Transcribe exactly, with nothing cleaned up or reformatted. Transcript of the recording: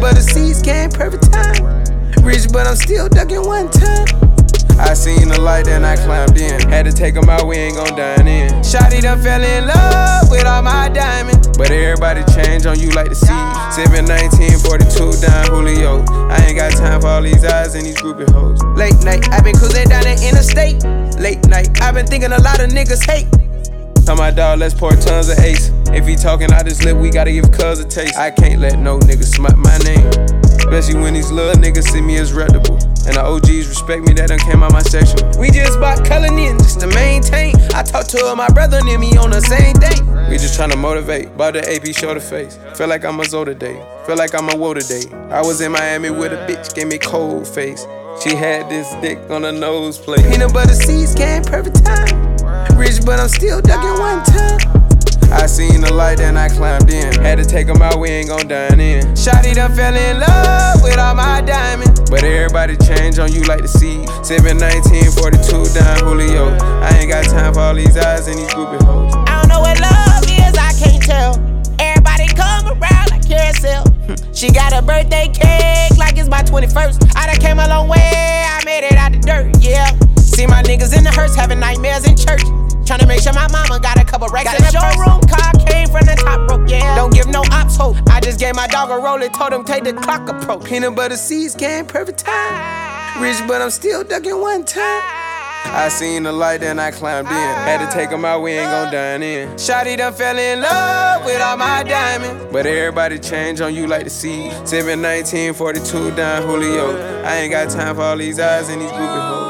butter seeds came perfect time. Rich, but I'm still ducking one time. I seen the light, then I climbed in. Had to take 'em out, we ain't gon' dine in. Shawty done fell in love with all my diamonds, but everybody change on you like the seas. Sippin' nineteen forty-two down Julio. I ain't got time for all these eyes and these groupie hoes. Late night, I been cruising down the interstate. Late night, I been thinking a lot of niggas hate. Tell my dog, let's pour tons of ace. If he talking out his lip, we gotta give cuz a taste. I can't let no nigga smut my name, especially when these little niggas see me as reputable. And the O Gs respect me, that done came out my section. We just bought Cullinan just to maintain. I talked to my brother and me on the same day. We just tryna motivate, bought the A P shoulder face. Feel like I'm a Zoe today, feel like I'm a woe today. I was in Miami with a bitch, gave me cold face. She had this dick on her nose plate. Peanut butter seeds came perfect time. Rich, but I'm still ducking one time. I seen the light, then I climbed in. Had to take 'em out, we ain't gon' dine in. Shawty done fell in love with all my diamonds, but everybody change on you like the seas. Sippin' nineteen forty-two down Julio. I ain't got time for all these eyes and these groupie hoes. I don't know what love is, I can't tell. Everybody come around like carousel. She got a birthday cake like it's my twenty-first. I done came a long way, I made it out the dirt, yeah. See my niggas in the hearse having nightmares in church. Tryna make sure my mama got a couple racks in the showroom. Car came from the top rope, yeah. Don't give no ops hope. I just gave my dog a roll and told him take the clock approach. Peanut butter seeds came perfect time. Rich, but I'm still ducking one time. I seen the light, then I climbed in. Had to take 'em out, we ain't gon' dine in. Shawty done fell in love with all my diamonds, but everybody change on you like the seas. Sippin' nineteen forty-two down Julio. I ain't got time for all these eyes and these groupie hoes.